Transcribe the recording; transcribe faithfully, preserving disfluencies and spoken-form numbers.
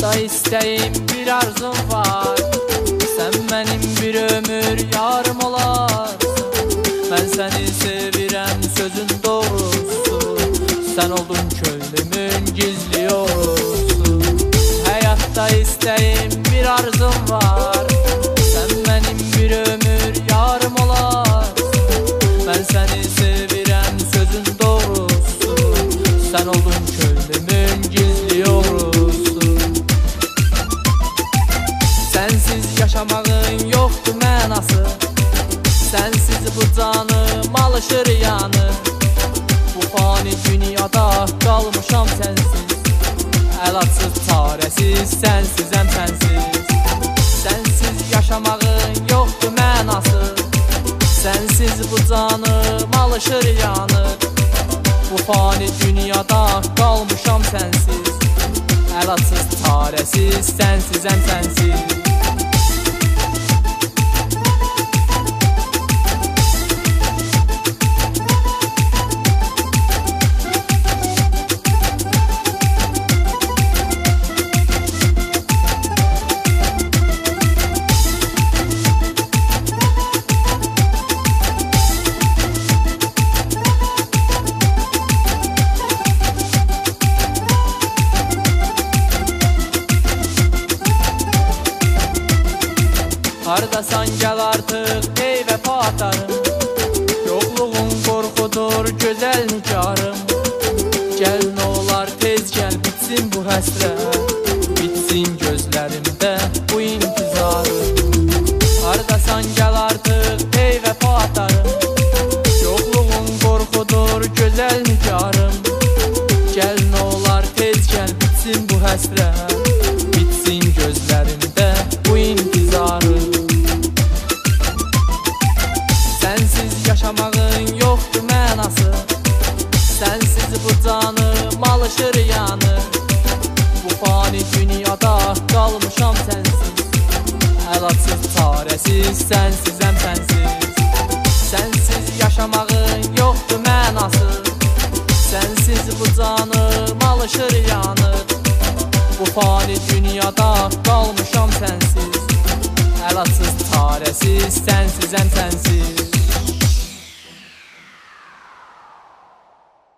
Həyatda istəyim bir arzum var, sən mənim bir ömür yarım olarsan. Mən səni sevirəm sözün doğrusu, sən oldun könlümün gizli yolusu. Həyatda istəyim bir arzum var, sən mənim bir ömür yarım olarsan. Mən səni sevirəm sözün doğrusu, sən oldun könlümün gizli yolusu. Sənsiz yaşamağın yoxdur mənası, sənsiz bu canım alışır yanı. Bu fani dünyada qalmışam sənsiz, əlacsız çarəsiz, sənsizəm sənsiz. Sənsiz yaşamağın yoxdur mənası, sənsiz bu canım alışır yanı. Bu fani dünyada qalmışam sənsiz, əlacsız çarəsiz, sənsizəm sənsiz. Hardasan gəl artıq ey vəfadarım, yoxluğun qorxudur gözəl nigarım. Gəl nə olar tez gəl bitsin bu həsrət, bitsin gözlərimdə bu intizarım. Hardasan gəl artıq ey vəfadarım, yoxluğun qorxudur gözəl nigarım. Gəl nə olar tez gəl bitsin bu həsrət, bitsin gözlərimdə bu intizarım. Sənsiz yaşamağın yoxdur mənası, sənsiz bu canım alışır yanı. Bu fani dünyada qalmışam sənsiz, əlacsız çarəsiz, sənsizəm sənsiz. Sənsiz yaşamağın yoxdur mənası, sənsiz bu canım alışır yanı. Bu fani dünyada qalmışam sənsiz, əlacsız çarəsiz, sənsizəm sənsiz.